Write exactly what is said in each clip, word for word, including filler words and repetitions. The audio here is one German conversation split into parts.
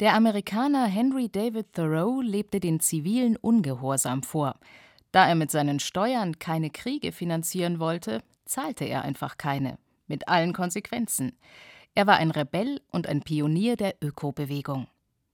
Der Amerikaner Henry David Thoreau lebte den zivilen Ungehorsam vor. Da er mit seinen Steuern keine Kriege finanzieren wollte, zahlte er einfach keine, mit allen Konsequenzen. Er war ein Rebell und ein Pionier der Ökobewegung.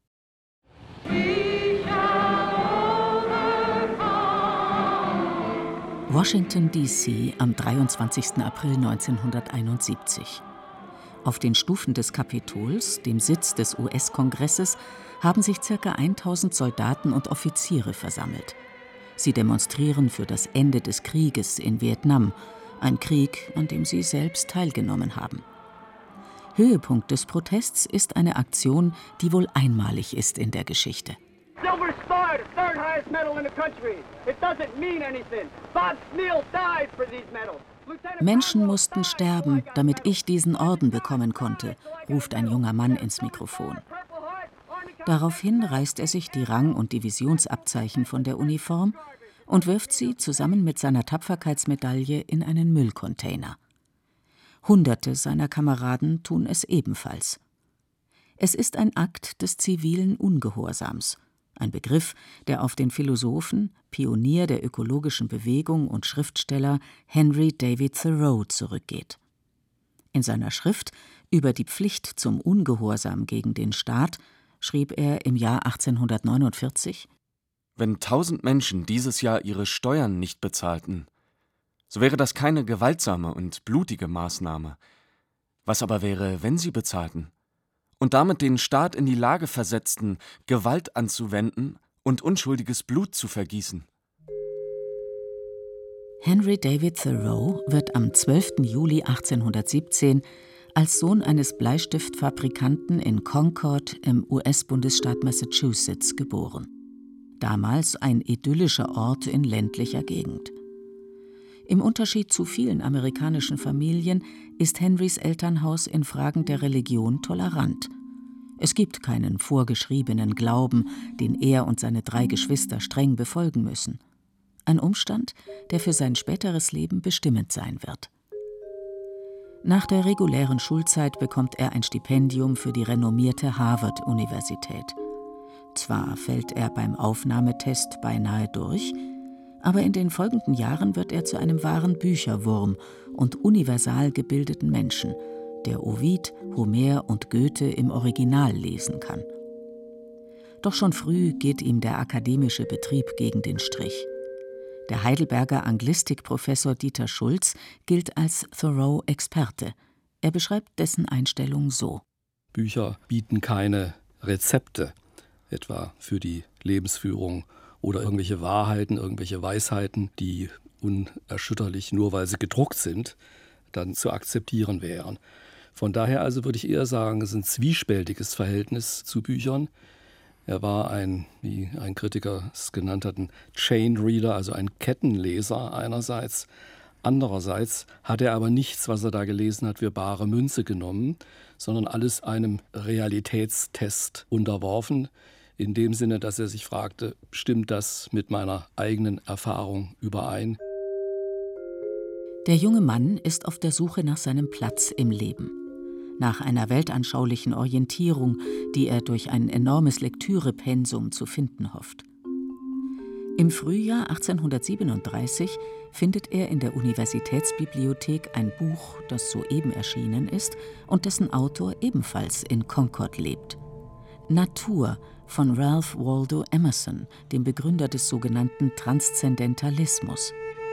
Washington D C am dreiundzwanzigsten April neunzehnhunderteinundsiebzig. Auf den Stufen des Kapitols, dem Sitz des U S-Kongresses, haben sich ca. tausend Soldaten und Offiziere versammelt. Sie demonstrieren für das Ende des Krieges in Vietnam, ein Krieg, an dem sie selbst teilgenommen haben. Höhepunkt des Protests ist eine Aktion, die wohl einmalig ist in der Geschichte. Silver Star, the third highest medal in the country. It doesn't mean anything. Bob Sneal died for these medals. Menschen mussten sterben, damit ich diesen Orden bekommen konnte, ruft ein junger Mann ins Mikrofon. Daraufhin reißt er sich die Rang- und Divisionsabzeichen von der Uniform und wirft sie zusammen mit seiner Tapferkeitsmedaille in einen Müllcontainer. Hunderte seiner Kameraden tun es ebenfalls. Es ist ein Akt des zivilen Ungehorsams, ein Begriff, der auf den Philosophen, Pionier der ökologischen Bewegung und Schriftsteller Henry David Thoreau zurückgeht. In seiner Schrift über die Pflicht zum Ungehorsam gegen den Staat schrieb er im Jahr achtzehnhundertneunundvierzig: Wenn tausend Menschen dieses Jahr ihre Steuern nicht bezahlten, so wäre das keine gewaltsame und blutige Maßnahme. Was aber wäre, wenn sie bezahlten und damit den Staat in die Lage versetzten, Gewalt anzuwenden und unschuldiges Blut zu vergießen? Henry David Thoreau wird am zwölften Juli achtzehnhundertsiebzehn als Sohn eines Bleistiftfabrikanten in Concord im U S-Bundesstaat Massachusetts geboren. Damals ein idyllischer Ort in ländlicher Gegend. Im Unterschied zu vielen amerikanischen Familien ist Henrys Elternhaus in Fragen der Religion tolerant. Es gibt keinen vorgeschriebenen Glauben, den er und seine drei Geschwister streng befolgen müssen. Ein Umstand, der für sein späteres Leben bestimmend sein wird. Nach der regulären Schulzeit bekommt er ein Stipendium für die renommierte Harvard-Universität. Zwar fällt er beim Aufnahmetest beinahe durch, aber in den folgenden Jahren wird er zu einem wahren Bücherwurm und universal gebildeten Menschen, der Ovid, Homer und Goethe im Original lesen kann. Doch schon früh geht ihm der akademische Betrieb gegen den Strich. Der Heidelberger Anglistikprofessor Dieter Schulz gilt als Thoreau-Experte. Er beschreibt dessen Einstellung so: Bücher bieten keine Rezepte, etwa für die Lebensführung oder irgendwelche Wahrheiten, irgendwelche Weisheiten, die unerschütterlich, nur weil sie gedruckt sind, dann zu akzeptieren wären. Von daher also würde ich eher sagen, es ist ein zwiespältiges Verhältnis zu Büchern. Er war ein, wie ein Kritiker es genannt hat, ein Chain Reader, also ein Kettenleser einerseits. Andererseits hat er aber nichts, was er da gelesen hat, für bare Münze genommen, sondern alles einem Realitätstest unterworfen, in dem Sinne, dass er sich fragte, stimmt das mit meiner eigenen Erfahrung überein? Der junge Mann ist auf der Suche nach seinem Platz im Leben. Nach einer weltanschaulichen Orientierung, die er durch ein enormes Lektürepensum zu finden hofft. Im Frühjahr achtzehnhundertsiebenunddreißig findet er in der Universitätsbibliothek ein Buch, das soeben erschienen ist und dessen Autor ebenfalls in Concord lebt. Natur von Ralph Waldo Emerson, dem Begründer des sogenannten Transzendentalismus.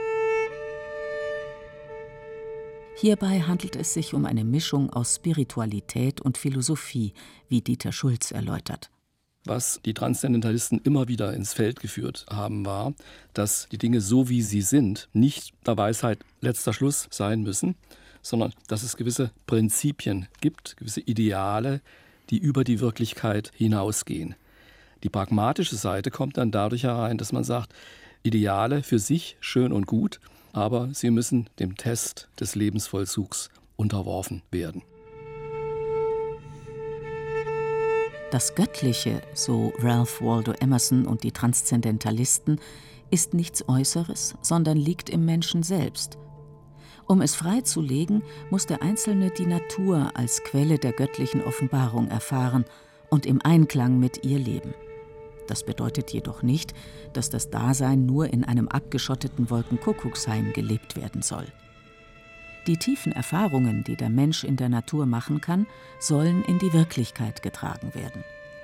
Hierbei handelt es sich um eine Mischung aus Spiritualität und Philosophie, wie Dieter Schulz erläutert. Was die Transzendentalisten immer wieder ins Feld geführt haben, war, dass die Dinge so wie sie sind nicht der Weisheit letzter Schluss sein müssen, sondern dass es gewisse Prinzipien gibt, gewisse Ideale, die über die Wirklichkeit hinausgehen. Die pragmatische Seite kommt dann dadurch herein, dass man sagt, Ideale für sich schön und gut, aber sie müssen dem Test des Lebensvollzugs unterworfen werden. Das Göttliche, so Ralph Waldo Emerson und die Transzendentalisten, ist nichts Äußeres, sondern liegt im Menschen selbst. Um es freizulegen, muss der Einzelne die Natur als Quelle der göttlichen Offenbarung erfahren und im Einklang mit ihr leben. Das bedeutet jedoch nicht, dass das Dasein nur in einem abgeschotteten Wolkenkuckucksheim gelebt werden soll. Die tiefen Erfahrungen, die der Mensch in der Natur machen kann, sollen in die Wirklichkeit getragen werden.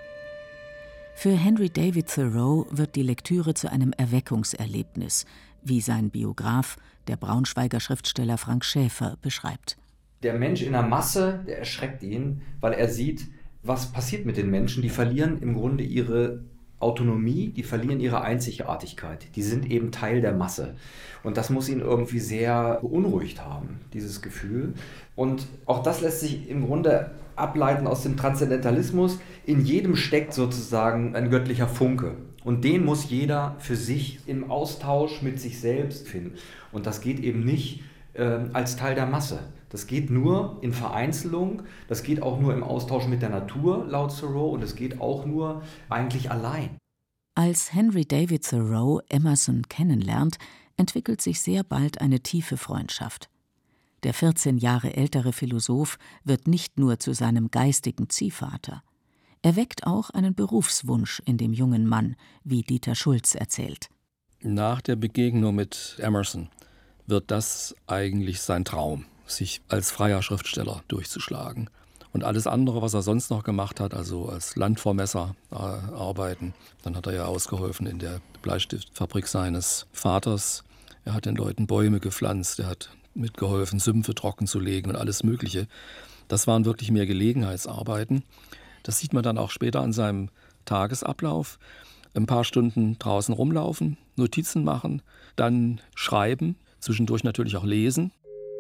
Für Henry David Thoreau wird die Lektüre zu einem Erweckungserlebnis, wie sein Biograf, der Braunschweiger Schriftsteller Frank Schäfer, beschreibt. Der Mensch in der Masse, der erschreckt ihn, weil er sieht, was passiert mit den Menschen. Die verlieren im Grunde ihre Autonomie, die verlieren ihre Einzigartigkeit. Die sind eben Teil der Masse. Und das muss ihn irgendwie sehr beunruhigt haben, dieses Gefühl. Und auch das lässt sich im Grunde ableiten aus dem Transzendentalismus. In jedem steckt sozusagen ein göttlicher Funke. Und den muss jeder für sich im Austausch mit sich selbst finden. Und das geht eben nicht äh, als Teil der Masse. Das geht nur in Vereinzelung, das geht auch nur im Austausch mit der Natur, laut Thoreau, und es geht auch nur eigentlich allein. Als Henry David Thoreau Emerson kennenlernt, entwickelt sich sehr bald eine tiefe Freundschaft. Der vierzehn Jahre ältere Philosoph wird nicht nur zu seinem geistigen Ziehvater. Er weckt auch einen Berufswunsch in dem jungen Mann, wie Dieter Schulz erzählt. Nach der Begegnung mit Emerson wird das eigentlich sein Traum, sich als freier Schriftsteller durchzuschlagen. Und alles andere, was er sonst noch gemacht hat, also als Landvermesser äh, arbeiten, dann hat er ja ausgeholfen in der Bleistiftfabrik seines Vaters. Er hat den Leuten Bäume gepflanzt, er hat mitgeholfen, Sümpfe trocken zu legen und alles Mögliche. Das waren wirklich mehr Gelegenheitsarbeiten. Das sieht man dann auch später an seinem Tagesablauf. Ein paar Stunden draußen rumlaufen, Notizen machen, dann schreiben, zwischendurch natürlich auch lesen.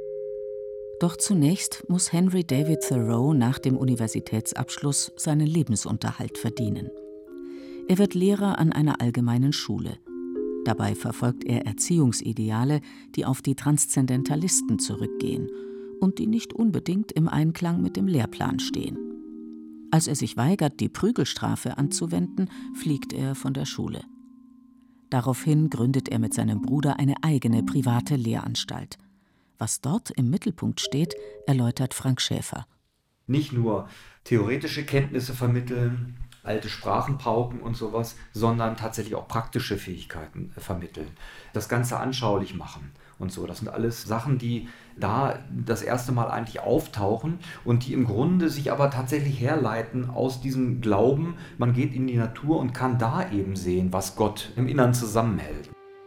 Doch zunächst muss Henry David Thoreau nach dem Universitätsabschluss seinen Lebensunterhalt verdienen. Er wird Lehrer an einer allgemeinen Schule. Dabei verfolgt er Erziehungsideale, die auf die Transzendentalisten zurückgehen und die nicht unbedingt im Einklang mit dem Lehrplan stehen. Als er sich weigert, die Prügelstrafe anzuwenden, fliegt er von der Schule. Daraufhin gründet er mit seinem Bruder eine eigene private Lehranstalt. Was dort im Mittelpunkt steht, erläutert Frank Schäfer. Nicht nur theoretische Kenntnisse vermitteln, alte Sprachen pauken und sowas, sondern tatsächlich auch praktische Fähigkeiten vermitteln. Das Ganze anschaulich machen und so. Das sind alles Sachen, die da das erste Mal eigentlich auftauchen und die im Grunde sich aber tatsächlich herleiten aus diesem Glauben, man geht in die Natur und kann da eben sehen, was Gott im Innern zusammenhält.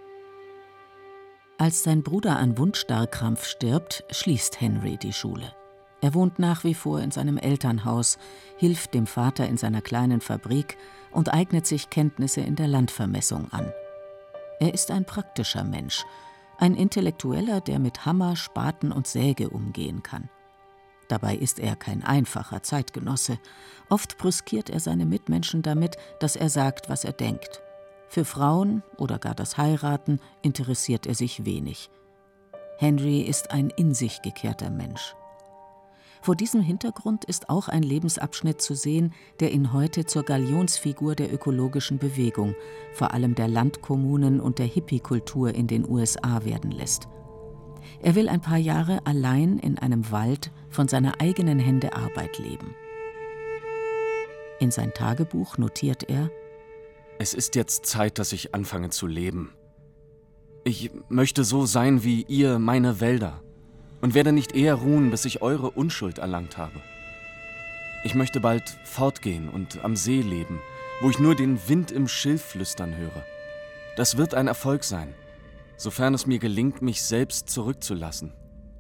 Als sein Bruder an Wundstarrkrampf stirbt, schließt Henry die Schule. Er wohnt nach wie vor in seinem Elternhaus, hilft dem Vater in seiner kleinen Fabrik und eignet sich Kenntnisse in der Landvermessung an. Er ist ein praktischer Mensch, ein Intellektueller, der mit Hammer, Spaten und Säge umgehen kann. Dabei ist er kein einfacher Zeitgenosse. Oft brüskiert er seine Mitmenschen damit, dass er sagt, was er denkt. Für Frauen oder gar das Heiraten interessiert er sich wenig. Henry ist ein in sich gekehrter Mensch. Vor diesem Hintergrund ist auch ein Lebensabschnitt zu sehen, der ihn heute zur Galionsfigur der ökologischen Bewegung, vor allem der Landkommunen und der Hippie-Kultur in den U S A werden lässt. Er will ein paar Jahre allein in einem Wald von seiner eigenen Hände Arbeit leben. In sein Tagebuch notiert er: Es ist jetzt Zeit, dass ich anfange zu leben. Ich möchte so sein wie ihr meine Wälder und werde nicht eher ruhen, bis ich eure Unschuld erlangt habe. Ich möchte bald fortgehen und am See leben, wo ich nur den Wind im Schilf flüstern höre. Das wird ein Erfolg sein, sofern es mir gelingt, mich selbst zurückzulassen.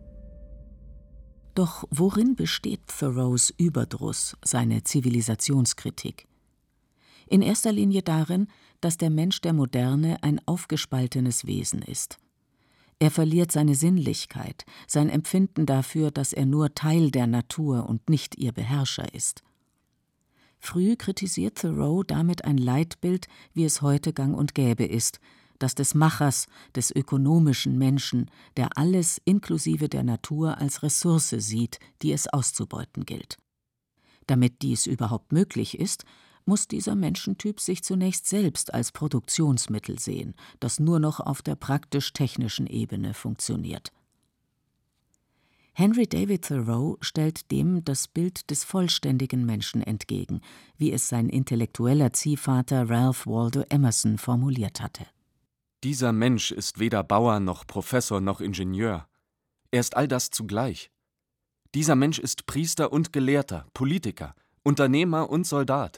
Doch worin besteht Thoreaus Überdruss, seine Zivilisationskritik? In erster Linie darin, dass der Mensch der Moderne ein aufgespaltenes Wesen ist. Er verliert seine Sinnlichkeit, sein Empfinden dafür, dass er nur Teil der Natur und nicht ihr Beherrscher ist. Früh kritisiert Thoreau damit ein Leitbild, wie es heute gang und gäbe ist, das des Machers, des ökonomischen Menschen, der alles inklusive der Natur als Ressource sieht, die es auszubeuten gilt. Damit dies überhaupt möglich ist, muss dieser Menschentyp sich zunächst selbst als Produktionsmittel sehen, das nur noch auf der praktisch-technischen Ebene funktioniert. Henry David Thoreau stellt dem das Bild des vollständigen Menschen entgegen, wie es sein intellektueller Ziehvater Ralph Waldo Emerson formuliert hatte. Dieser Mensch ist weder Bauer noch Professor noch Ingenieur. Er ist all das zugleich. Dieser Mensch ist Priester und Gelehrter, Politiker, Unternehmer und Soldat.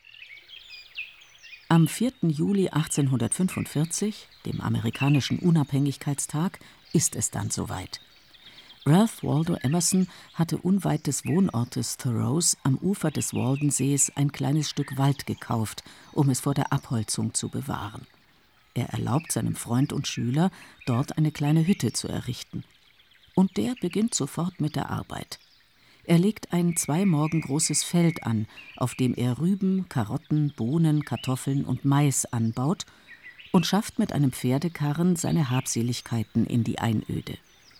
Am vierten Juli achtzehnhundertfünfundvierzig, dem amerikanischen Unabhängigkeitstag, ist es dann soweit. Ralph Waldo Emerson hatte unweit des Wohnortes Thoreaus am Ufer des Waldensees ein kleines Stück Wald gekauft, um es vor der Abholzung zu bewahren. Er erlaubt seinem Freund und Schüler, dort eine kleine Hütte zu errichten. Und der beginnt sofort mit der Arbeit. Er legt ein zwei Morgen großes Feld an, auf dem er Rüben, Karotten, Bohnen, Kartoffeln und Mais anbaut und schafft mit einem Pferdekarren seine Habseligkeiten in die Einöde.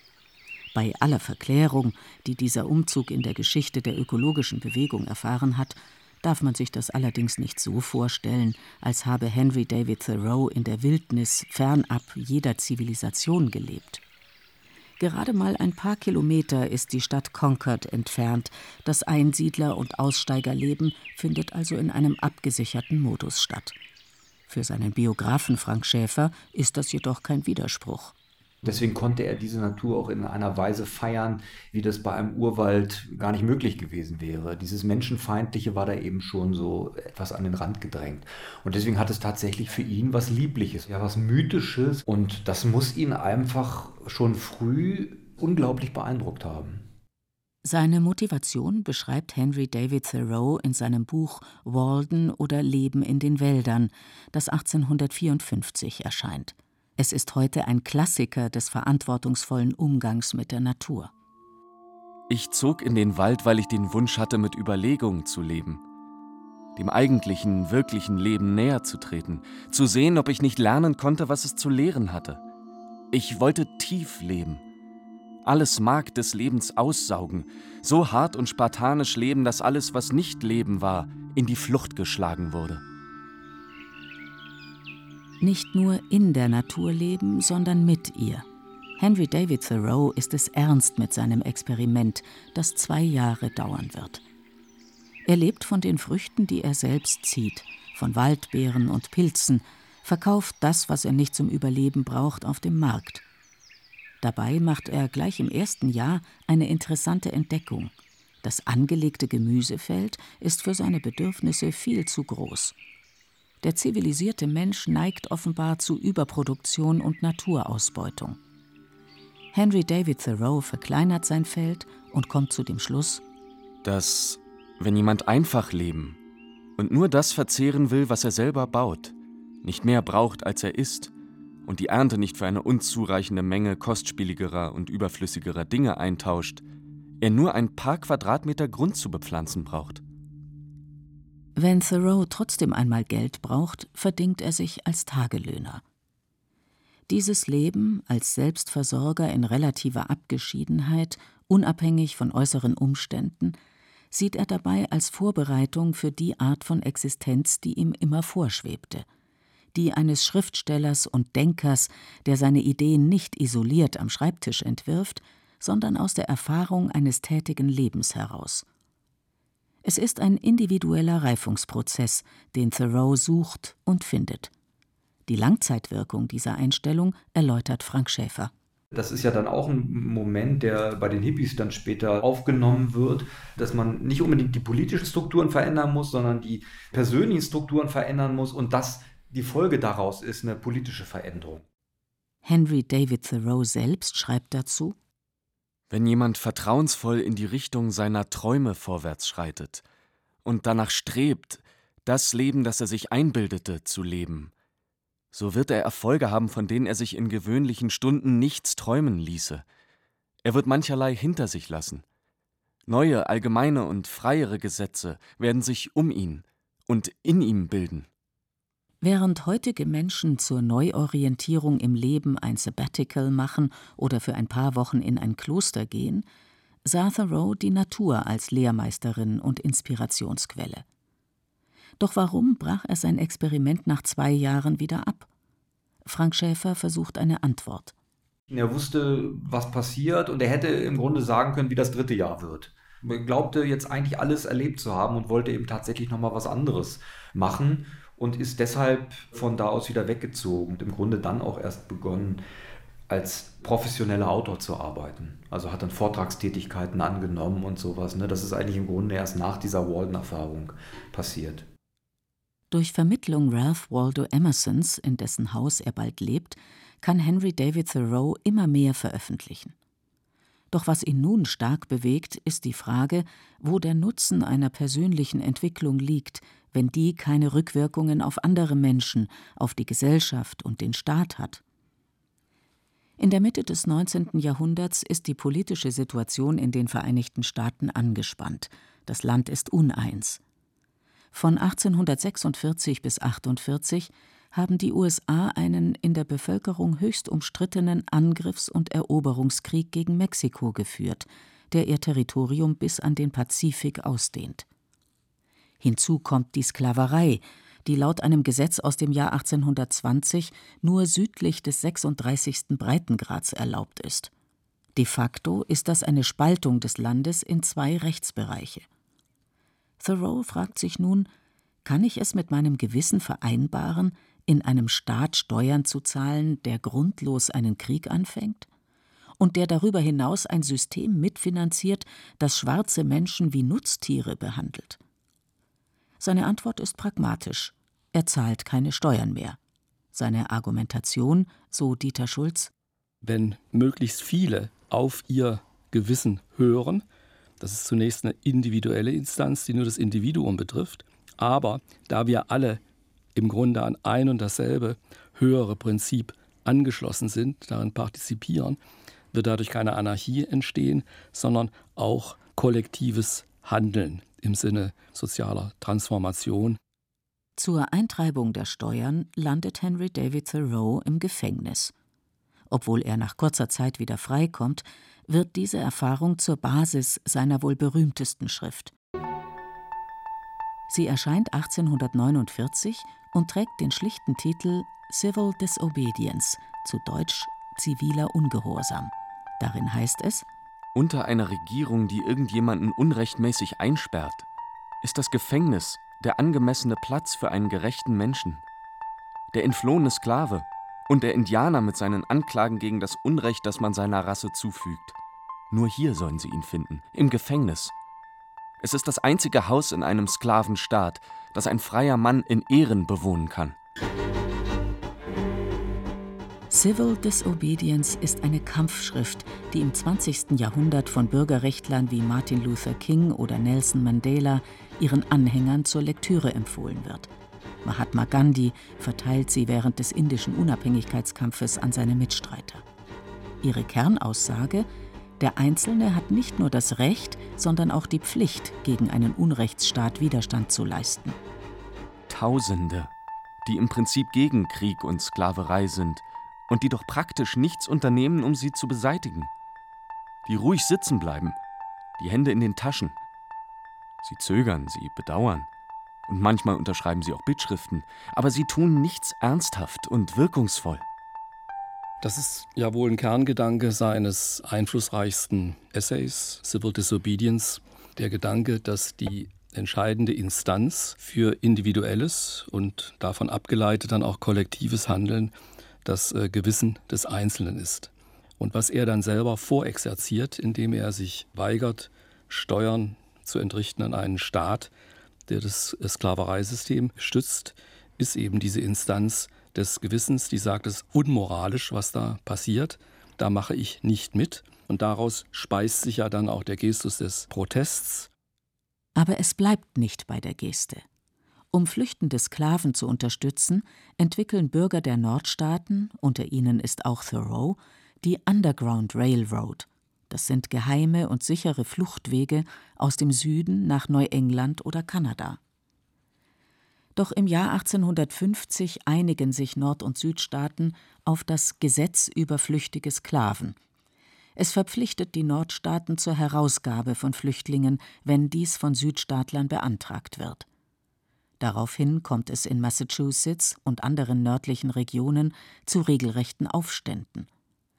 Bei aller Verklärung, die dieser Umzug in der Geschichte der ökologischen Bewegung erfahren hat, darf man sich das allerdings nicht so vorstellen, als habe Henry David Thoreau in der Wildnis fernab jeder Zivilisation gelebt. Gerade mal ein paar Kilometer ist die Stadt Concord entfernt. Das Einsiedler- und Aussteigerleben findet also in einem abgesicherten Modus statt. Für seinen Biografen Frank Schäfer ist das jedoch kein Widerspruch. Deswegen konnte er diese Natur auch in einer Weise feiern, wie das bei einem Urwald gar nicht möglich gewesen wäre. Dieses Menschenfeindliche war da eben schon so etwas an den Rand gedrängt. Und deswegen hat es tatsächlich für ihn was Liebliches, ja, was Mythisches. Und das muss ihn einfach schon früh unglaublich beeindruckt haben. Seine Motivation beschreibt Henry David Thoreau in seinem Buch Walden oder Leben in den Wäldern, das achtzehnhundertvierundfünfzig erscheint. Es ist heute ein Klassiker des verantwortungsvollen Umgangs mit der Natur. Ich zog in den Wald, weil ich den Wunsch hatte, mit Überlegung zu leben, dem eigentlichen, wirklichen Leben näher zu treten, zu sehen, ob ich nicht lernen konnte, was es zu lehren hatte. Ich wollte tief leben, alles Mark des Lebens aussaugen, so hart und spartanisch leben, dass alles, was nicht Leben war, in die Flucht geschlagen wurde. Nicht nur in der Natur leben, sondern mit ihr. Henry David Thoreau ist es ernst mit seinem Experiment, das zwei Jahre dauern wird. Er lebt von den Früchten, die er selbst zieht, von Waldbeeren und Pilzen, verkauft das, was er nicht zum Überleben braucht, auf dem Markt. Dabei macht er gleich im ersten Jahr eine interessante Entdeckung. Das angelegte Gemüsefeld ist für seine Bedürfnisse viel zu groß. Der zivilisierte Mensch neigt offenbar zu Überproduktion und Naturausbeutung. Henry David Thoreau verkleinert sein Feld und kommt zu dem Schluss, dass, wenn jemand einfach leben und nur das verzehren will, was er selber baut, nicht mehr braucht, als er isst, und die Ernte nicht für eine unzureichende Menge kostspieligerer und überflüssigerer Dinge eintauscht, er nur ein paar Quadratmeter Grund zu bepflanzen braucht. Wenn Thoreau trotzdem einmal Geld braucht, verdingt er sich als Tagelöhner. Dieses Leben als Selbstversorger in relativer Abgeschiedenheit, unabhängig von äußeren Umständen, sieht er dabei als Vorbereitung für die Art von Existenz, die ihm immer vorschwebte. Die eines Schriftstellers und Denkers, der seine Ideen nicht isoliert am Schreibtisch entwirft, sondern aus der Erfahrung eines tätigen Lebens heraus. Es ist ein individueller Reifungsprozess, den Thoreau sucht und findet. Die Langzeitwirkung dieser Einstellung erläutert Frank Schäfer. Das ist ja dann auch ein Moment, der bei den Hippies dann später aufgenommen wird, dass man nicht unbedingt die politischen Strukturen verändern muss, sondern die persönlichen Strukturen verändern muss und dass die Folge daraus ist eine politische Veränderung. Henry David Thoreau selbst schreibt dazu: Wenn jemand vertrauensvoll in die Richtung seiner Träume vorwärts schreitet und danach strebt, das Leben, das er sich einbildete, zu leben, so wird er Erfolge haben, von denen er sich in gewöhnlichen Stunden nichts träumen ließe. Er wird mancherlei hinter sich lassen. Neue, allgemeine und freiere Gesetze werden sich um ihn und in ihm bilden. Während heutige Menschen zur Neuorientierung im Leben ein Sabbatical machen oder für ein paar Wochen in ein Kloster gehen, sah Thoreau die Natur als Lehrmeisterin und Inspirationsquelle. Doch warum brach er sein Experiment nach zwei Jahren wieder ab? Frank Schäfer versucht eine Antwort. Er wusste, was passiert, und er hätte im Grunde sagen können, wie das dritte Jahr wird. Er glaubte jetzt eigentlich alles erlebt zu haben und wollte eben tatsächlich nochmal was anderes machen und ist deshalb von da aus wieder weggezogen und im Grunde dann auch erst begonnen, als professioneller Autor zu arbeiten. Also hat dann Vortragstätigkeiten angenommen und sowas. Ne? Das ist eigentlich im Grunde erst nach dieser Walden-Erfahrung passiert. Durch Vermittlung Ralph Waldo Emersons, in dessen Haus er bald lebt, kann Henry David Thoreau immer mehr veröffentlichen. Doch was ihn nun stark bewegt, ist die Frage, wo der Nutzen einer persönlichen Entwicklung liegt, wenn die keine Rückwirkungen auf andere Menschen, auf die Gesellschaft und den Staat hat. In der Mitte des neunzehnten Jahrhunderts ist die politische Situation in den Vereinigten Staaten angespannt. Das Land ist uneins. Von achtzehnhundertsechsundvierzig bis achtundvierzig haben die U S A einen in der Bevölkerung höchst umstrittenen Angriffs- und Eroberungskrieg gegen Mexiko geführt, der ihr Territorium bis an den Pazifik ausdehnt. Hinzu kommt die Sklaverei, die laut einem Gesetz aus dem Jahr achtzehnhundertzwanzig nur südlich des sechsunddreißigsten Breitengrads erlaubt ist. De facto ist das eine Spaltung des Landes in zwei Rechtsbereiche. Thoreau fragt sich nun, kann ich es mit meinem Gewissen vereinbaren, in einem Staat Steuern zu zahlen, der grundlos einen Krieg anfängt? Und der darüber hinaus ein System mitfinanziert, das schwarze Menschen wie Nutztiere behandelt? Seine Antwort ist pragmatisch. Er zahlt keine Steuern mehr. Seine Argumentation, so Dieter Schulz: Wenn möglichst viele auf ihr Gewissen hören, das ist zunächst eine individuelle Instanz, die nur das Individuum betrifft, aber da wir alle im Grunde an ein und dasselbe höhere Prinzip angeschlossen sind, daran partizipieren, wird dadurch keine Anarchie entstehen, sondern auch kollektives Handeln im Sinne sozialer Transformation. Zur Eintreibung der Steuern landet Henry David Thoreau im Gefängnis. Obwohl er nach kurzer Zeit wieder freikommt, wird diese Erfahrung zur Basis seiner wohl berühmtesten Schrift. Sie erscheint achtzehnhundertneunundvierzig und trägt den schlichten Titel Civil Disobedience, zu Deutsch ziviler Ungehorsam. Darin heißt es: Unter einer Regierung, die irgendjemanden unrechtmäßig einsperrt, ist das Gefängnis der angemessene Platz für einen gerechten Menschen. Der entflohene Sklave und der Indianer mit seinen Anklagen gegen das Unrecht, das man seiner Rasse zufügt. Nur hier sollen sie ihn finden, im Gefängnis. Es ist das einzige Haus in einem Sklavenstaat, das ein freier Mann in Ehren bewohnen kann. Civil Disobedience ist eine Kampfschrift, die im zwanzigsten Jahrhundert von Bürgerrechtlern wie Martin Luther King oder Nelson Mandela ihren Anhängern zur Lektüre empfohlen wird. Mahatma Gandhi verteilt sie während des indischen Unabhängigkeitskampfes an seine Mitstreiter. Ihre Kernaussage: Der Einzelne hat nicht nur das Recht, sondern auch die Pflicht, gegen einen Unrechtsstaat Widerstand zu leisten. Tausende, die im Prinzip gegen Krieg und Sklaverei sind und die doch praktisch nichts unternehmen, um sie zu beseitigen. Die ruhig sitzen bleiben, die Hände in den Taschen. Sie zögern, sie bedauern und manchmal unterschreiben sie auch Bittschriften, aber sie tun nichts ernsthaft und wirkungsvoll. Das ist ja wohl ein Kerngedanke seines einflussreichsten Essays, Civil Disobedience, der Gedanke, dass die entscheidende Instanz für individuelles und davon abgeleitet dann auch kollektives Handeln das äh, Gewissen des Einzelnen ist. Und was er dann selber vorexerziert, indem er sich weigert, Steuern zu entrichten an einen Staat, der das Sklavereisystem stützt, ist eben diese Instanz des Gewissens, die sagt, es ist unmoralisch, was da passiert, da mache ich nicht mit. Und daraus speist sich ja dann auch der Gestus des Protests. Aber es bleibt nicht bei der Geste. Um flüchtende Sklaven zu unterstützen, entwickeln Bürger der Nordstaaten, unter ihnen ist auch Thoreau, die Underground Railroad. Das sind geheime und sichere Fluchtwege aus dem Süden nach Neuengland oder Kanada. Doch im Jahr achtzehnhundertfünfzig einigen sich Nord- und Südstaaten auf das Gesetz über flüchtige Sklaven. Es verpflichtet die Nordstaaten zur Herausgabe von Flüchtlingen, wenn dies von Südstaatlern beantragt wird. Daraufhin kommt es in Massachusetts und anderen nördlichen Regionen zu regelrechten Aufständen.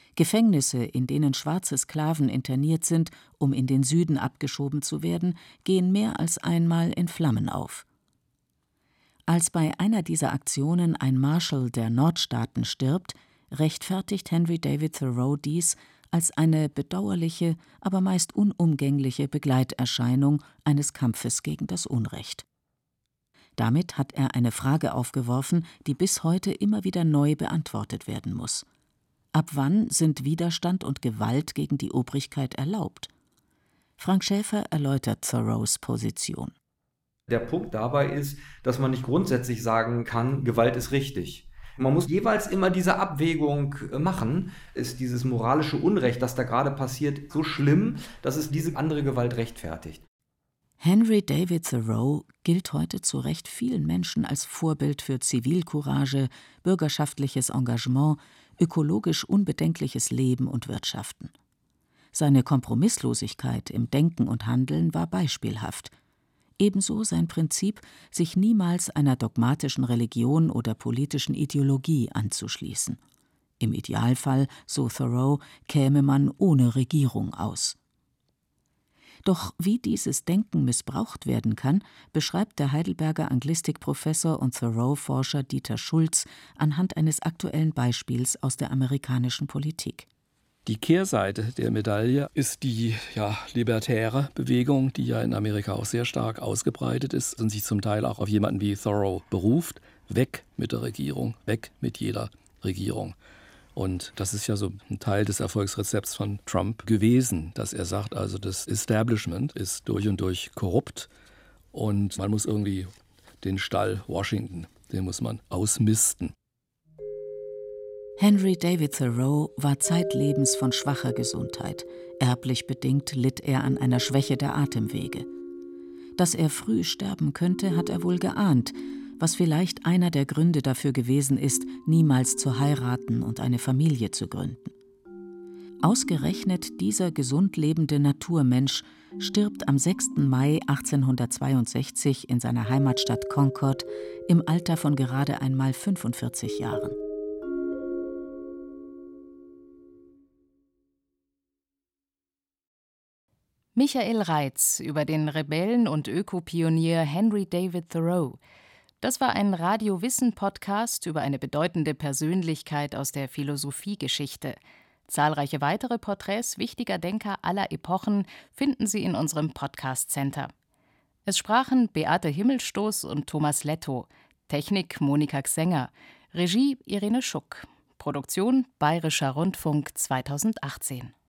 Gefängnisse, in denen schwarze Sklaven interniert sind, um in den Süden abgeschoben zu werden, gehen mehr als einmal in Flammen auf. Als bei einer dieser Aktionen ein Marschall der Nordstaaten stirbt, rechtfertigt Henry David Thoreau dies als eine bedauerliche, aber meist unumgängliche Begleiterscheinung eines Kampfes gegen das Unrecht. Damit hat er eine Frage aufgeworfen, die bis heute immer wieder neu beantwortet werden muss. Ab wann sind Widerstand und Gewalt gegen die Obrigkeit erlaubt? Frank Schäfer erläutert Thoreaus Position. Der Punkt dabei ist, dass man nicht grundsätzlich sagen kann, Gewalt ist richtig. Man muss jeweils immer diese Abwägung machen. Ist dieses moralische Unrecht, das da gerade passiert, so schlimm, dass es diese andere Gewalt rechtfertigt? Henry David Thoreau gilt heute zu Recht vielen Menschen als Vorbild für Zivilcourage, bürgerschaftliches Engagement, ökologisch unbedenkliches Leben und Wirtschaften. Seine Kompromisslosigkeit im Denken und Handeln war beispielhaft. Ebenso sein Prinzip, sich niemals einer dogmatischen Religion oder politischen Ideologie anzuschließen. Im Idealfall, so Thoreau, käme man ohne Regierung aus. Doch wie dieses Denken missbraucht werden kann, beschreibt der Heidelberger Anglistikprofessor und Thoreau-Forscher Dieter Schulz anhand eines aktuellen Beispiels aus der amerikanischen Politik. Die Kehrseite der Medaille ist die ja, libertäre Bewegung, die ja in Amerika auch sehr stark ausgebreitet ist und sich zum Teil auch auf jemanden wie Thoreau beruft. Weg mit der Regierung, weg mit jeder Regierung. Und das ist ja so ein Teil des Erfolgsrezepts von Trump gewesen, dass er sagt, also das Establishment ist durch und durch korrupt und man muss irgendwie den Stall Washington, den muss man ausmisten. Henry David Thoreau war zeitlebens von schwacher Gesundheit. Erblich bedingt litt er an einer Schwäche der Atemwege. Dass er früh sterben könnte, hat er wohl geahnt, was vielleicht einer der Gründe dafür gewesen ist, niemals zu heiraten und eine Familie zu gründen. Ausgerechnet dieser gesund lebende Naturmensch stirbt am sechsten Mai achtzehnhundertzweiundsechzig in seiner Heimatstadt Concord im Alter von gerade einmal fünfundvierzig Jahren. Michael Reitz über den Rebellen und Ökopionier Henry David Thoreau. Das war ein Radio-Wissen-Podcast über eine bedeutende Persönlichkeit aus der Philosophiegeschichte. Zahlreiche weitere Porträts wichtiger Denker aller Epochen finden Sie in unserem Podcast-Center. Es sprachen Beate Himmelstoß und Thomas Lettow, Technik Monika Xenger, Regie Irene Schuck, Produktion Bayerischer Rundfunk zweitausendachtzehn.